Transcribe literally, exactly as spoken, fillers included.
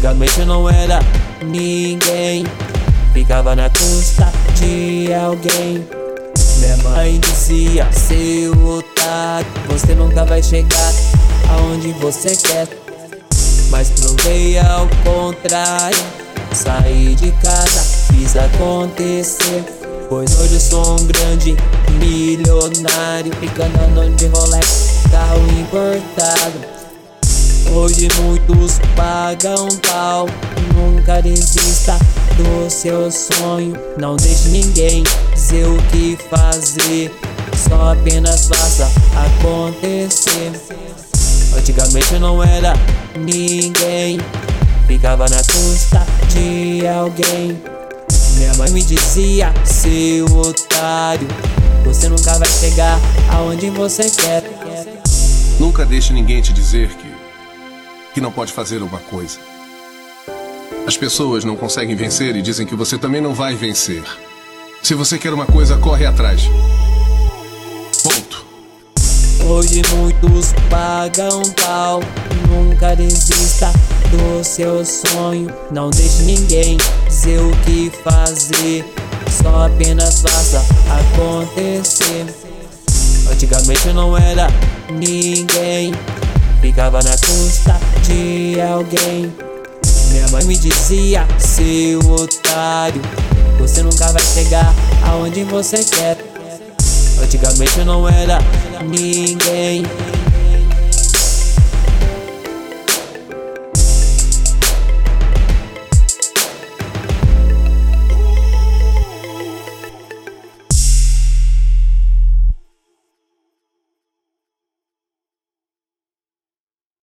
Antigamente eu não era ninguém, ficava na custa de alguém. Minha mãe dizia: seu otário, você nunca vai chegar aonde você quer. Mas provei ao contrário, saí de casa, fiz acontecer. Pois hoje eu sou um grande milionário, ficando andando de Rolex, carro importado. Hoje muitos pagam pau, nunca desista do seu sonho. Não deixe ninguém dizer o que fazer, só apenas faça acontecer. Antigamente eu não era ninguém, ficava na custa de alguém. Minha mãe me dizia: seu otário, você nunca vai chegar aonde você quer. Nunca deixe ninguém te dizer que que não pode fazer uma coisa. As pessoas não conseguem vencer e dizem que você também não vai vencer. Se você quer uma coisa, corre atrás. Ponto. Hoje muitos pagam pau, nunca desista do seu sonho. Não deixe ninguém dizer o que fazer, só apenas faça acontecer. Antigamente eu não era ninguém, ficava na custa de alguém. Minha mãe me dizia: seu otário, você nunca vai chegar aonde você quer. Antigamente eu não era ninguém,